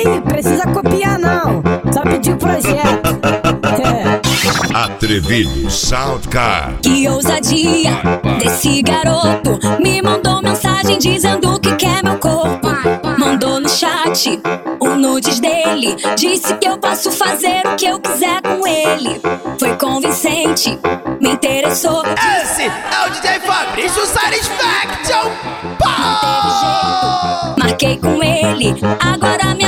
aí, precisa copiar não. Só pedir o projeto. Atrevido Soundcard. Que ousadia desse garoto. Me mandou mensagem dizendo que quer meu corpo. Mandou no chat o nudes dele. Disse que eu posso fazer o que eu quiser com ele. Foi convincente, me interessou. Esse é o DJ Fabrício Satisfaction. Marquei com ele, agora me